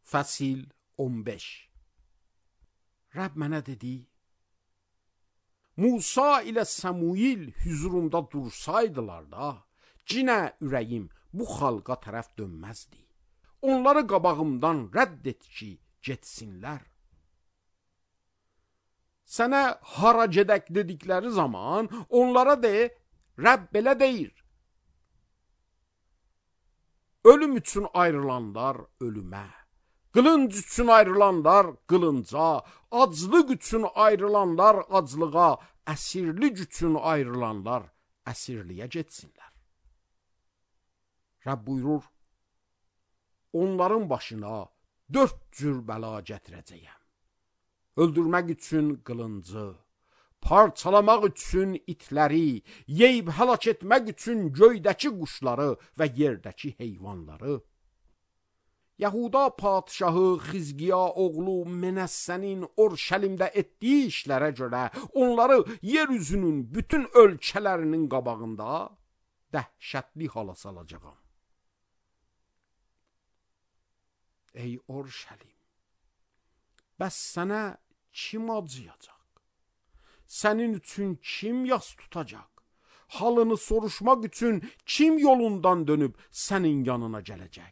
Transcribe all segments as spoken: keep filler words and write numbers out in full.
Fəsil on beş. Rəbb mənə dedi, Musa ilə Samuil hüzurumda dursaydılar da, cinə ürəyim bu xalqa tərəf dönməzdi. Onları qabağımdan rədd et ki, getsinlər. Sənə hara gedək dedikləri zaman onlara de, Rəbb belə deyir. Ölüm üçün ayrılanlar ölümə, qılınc üçün ayrılanlar qılınca, aclıq üçün ayrılanlar aclığa, əsirlik üçün ayrılanlar əsirliyə getsinlər. Rəbb buyurur, onların başına dörd cür bəla gətirəcəyəm. Öldürmək üçün qılıncı, parçalamaq üçün itləri, yeyib həlak etmək üçün göydəki quşları və yerdəki heyvanları. Yahuda padşahı Xizqiya oğlu Menəssənin Orşəlimdə etdiyi işlərə görə onları yeryüzünün bütün ölkələrinin qabağında dəhşətli hala salacağam. Ey Orşəlim, bəs sənə kim acıyacaq? Sənin üçün kim yas tutacaq? Halını soruşmaq üçün kim yolundan dönüb sənin yanına gələcək?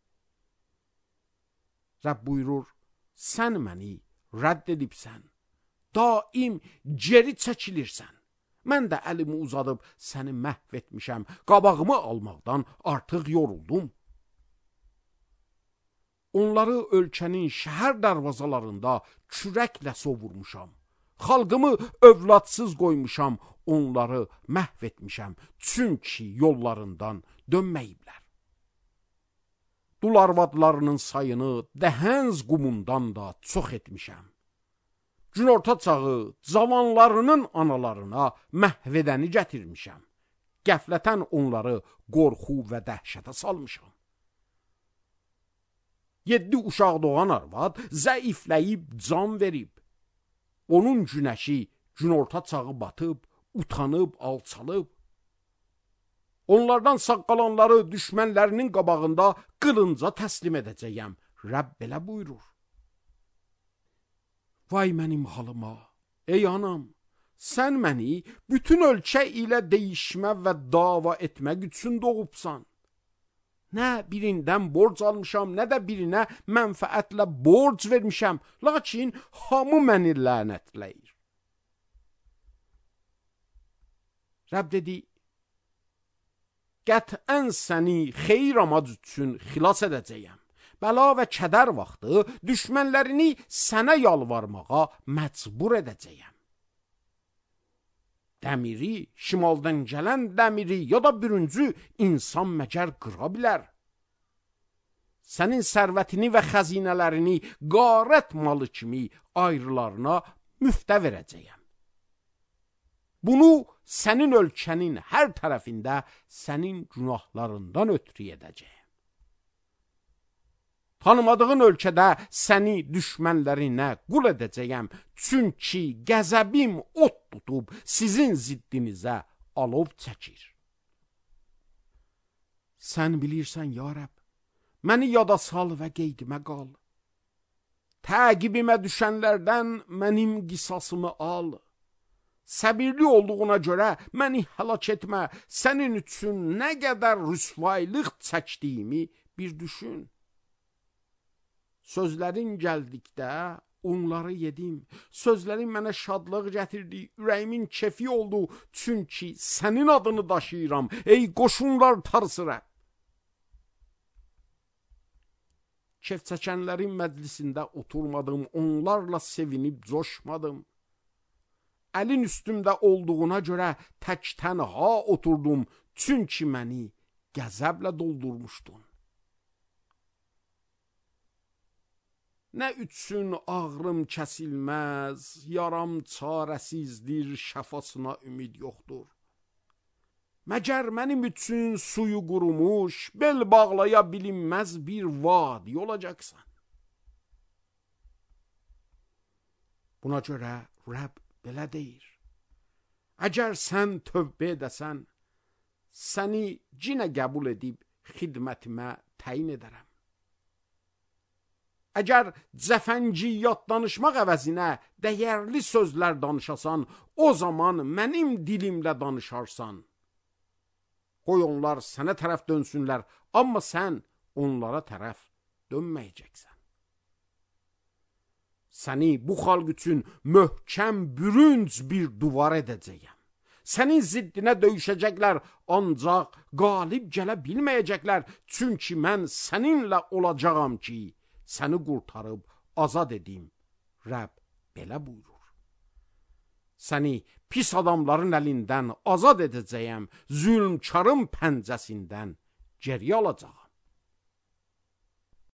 Rəbb buyurur, sən məni rədd edibsən, daim geri çəkilirsən. Mən də əlimi uzadıb səni məhv etmişəm, qabağımı almaqdan artıq yoruldum. Onları ölkənin şəhər darvazalarında kürəklə sovurmuşam. Xalqımı övladsız qoymuşam, onları məhv etmişəm, çünki yollarından dönməyiblər. Dul arvadlarının sayını dəhənz qumundan da çox etmişəm. Günorta çağı cavanlarının analarına məhv edəni gətirmişəm. Qəflətən onları qorxu və dəhşətə salmışam. Yeddi uşaq doğan arvad zəifləyib can verib. Onun günəşi günorta çağı batıb, utanıb, alçalıb. Onlardan sağ qalanları düşmənlərinin qabağında qılınca təslim edəcəyəm. Rəbb belə buyurur. Vay mənim halıma, ey anam, sən məni bütün ölkə ilə deyişmə və dava etmək üçün doğubsan. Nə birindən borc almışam, nə də birinə mənfəətlə borc vermişəm, lakin hamı məni lənətləyir. Rəbb dedi, qətən səni xeyir amac üçün xilas edəcəyəm. Bəla və kədər vaxtı düşmənlərini sənə yalvarmağa məcbur edəcəyəm. Dəmiri, şimaldan gələn dəmiri ya da bürüncü insan məgər qıra bilər. Sənin sərvətini və xəzinələrini qarət malı kimi ayrılarına müftə verəcəyəm. Bunu sənin ölkənin hər tərəfində sənin günahlarından ötürü edəcəyəm. Tanımadığın ölkədə səni düşmənlərinə qul edəcəyəm, çünki qəzəbim od tutub sizin ziddinizə alov çəkir. Sən bilirsən, ya Rəbb, məni yada sal və qeydimə qal. Təqibimə düşənlərdən mənim qisasımı al. Səbirli olduğuna görə məni həlak etmə, sənin üçün nə qədər rüsvaylıq çəkdiyimi bir düşün. Sözlərin gəldikdə onları yedim. Sözlərin mənə şadlıq gətirdi, ürəyimin kefi oldu. Çünki sənin adını daşıyıram, ey qoşunlar tarısı Rəbb. Kef çəkənlərin məclisində oturmadım, onlarla sevinib coşmadım. Əlin üstümdə olduğuna görə tək tənha oturdum, çünki məni qəzəblə doldurmuşdun. Nə üçün ağrım kəsilməz, yaram çarəsizdir, şəfasına ümid yoxdur. Məgər mənim üçün suyu qurumuş, bel bağlaya bilinməz bir vadi olacaqsan. Buna görə Rəbb belə deyir. Əgər sən tövbə edəsən, səni cinə qəbul edib xidmətimə təyin edərəm. Əgər cəfəngiyat danışmaq əvəzinə dəyərli sözlər danışasan, o zaman mənim dilimlə danışarsan. Qoy onlar sənə tərəf dönsünlər, amma sən onlara tərəf dönməyəcəksən. Səni bu xalq üçün möhkəm, bürünc bir duvar edəcəyəm. Sənin ziddinə döyüşəcəklər, ancaq qalib gələ bilməyəcəklər. Çünki mən səninlə olacağam ki, səni qurtarıb azad edim. Rəbb belə buyurur. Səni pis adamların əlindən azad edəcəyəm, zülmkarın pəncəsindən geriyə alacağam.